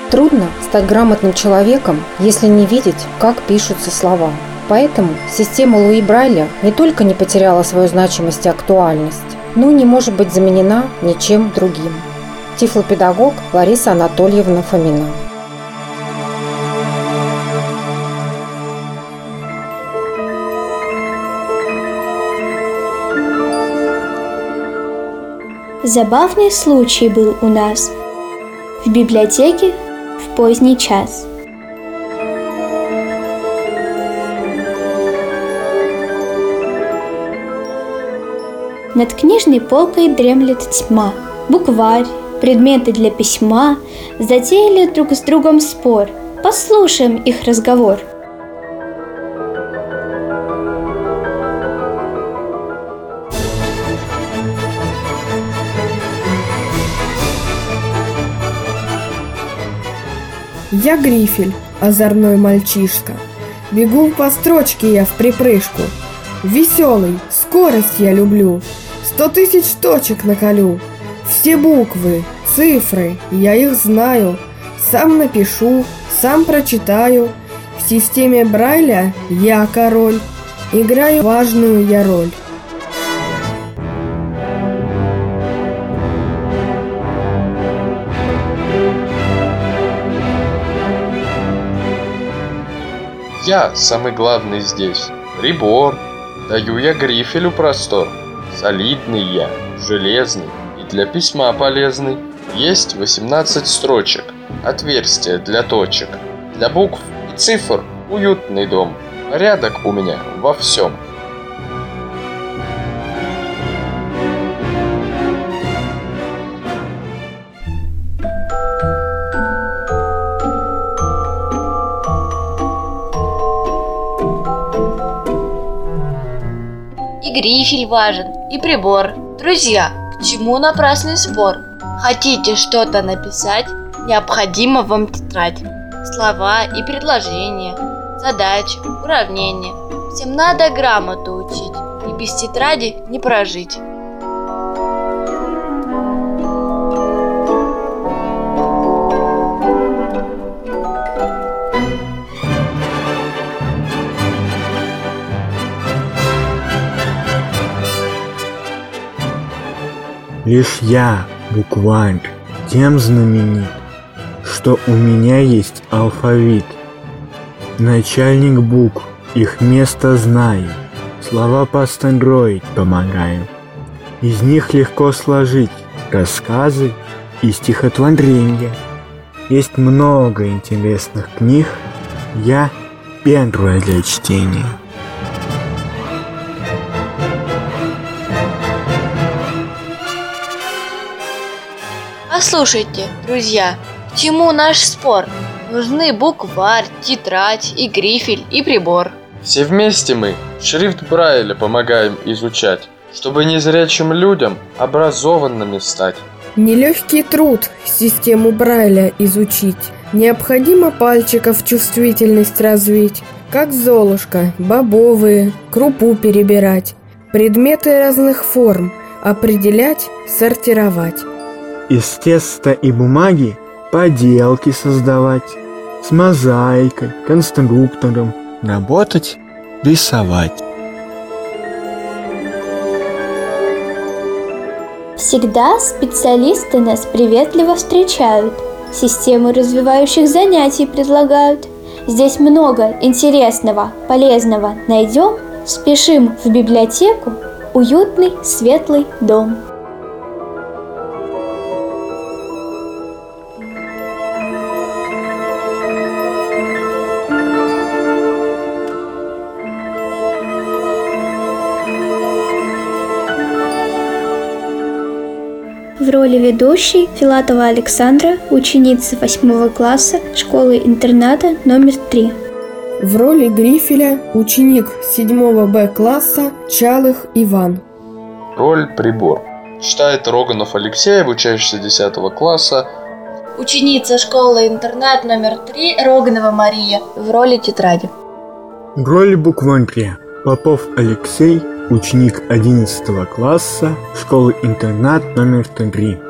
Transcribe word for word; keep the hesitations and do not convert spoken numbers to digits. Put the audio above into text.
Трудно стать грамотным человеком, если не видеть, как пишутся слова. Поэтому система Луи Брайля не только не потеряла свою значимость и актуальность, но не может быть заменена ничем другим. Тифлопедагог Лариса Анатольевна Фомина. Забавный случай был у нас в библиотеке в поздний час. Над книжной полкой дремлет тьма. Букварь, предметы для письма затеяли друг с другом спор. Послушаем их разговор. Я Грифель, озорной мальчишка. Бегу по строчке я в припрыжку. Веселый, скорость я люблю. Сто тысяч точек наколю. Все буквы, цифры, я их знаю. Сам напишу, сам прочитаю. В системе Брайля я король. Играю важную я роль. Я самый главный здесь. Прибор. Даю я Грифелю простор. Солидный я, железный и для письма полезный. Есть восемнадцать строчек, отверстия для точек. Для букв и цифр уютный дом. Порядок у меня во всем. И грифель важен, и прибор. Друзья, к чему напрасный спор? Хотите что-то написать? Необходима вам тетрадь. Слова и предложения, задачи, уравнения. Всем надо грамоту учить, и без тетради не прожить. Лишь я, букварь, тем знаменит, что у меня есть алфавит. Начальник букв, их место знаю, слова построить помогаю. Из них легко сложить рассказы и стихотворения. Есть много интересных книг, я первая для чтения. Послушайте, друзья, к чему наш спор? Нужны букварь, тетрадь, и грифель, и прибор. Все вместе мы шрифт Брайля помогаем изучать, чтобы незрячим людям образованными стать. Нелегкий труд систему Брайля изучить. Необходимо пальчиков чувствительность развить, как золушка, бобовые, крупу перебирать, предметы разных форм определять, сортировать. Из теста и бумаги поделки создавать, с мозаикой, конструктором работать, рисовать. Всегда специалисты нас приветливо встречают, систему развивающих занятий предлагают. Здесь много интересного, полезного найдем. Спешим в библиотеку, уютный, светлый дом. В роли ведущей Филатова Александра, ученица восьмого класса школы-интерната номер три. В роли Грифеля ученик седьмого Б класса Чалых Иван. Роль прибор. Читает Роганов Алексей, обучающийся десятого класса. Ученица школы-интернат номер три Роганова Мария в роли тетради. В роли букваря Попов Алексей, ученик одиннадцатого класса школы-интернат номер три.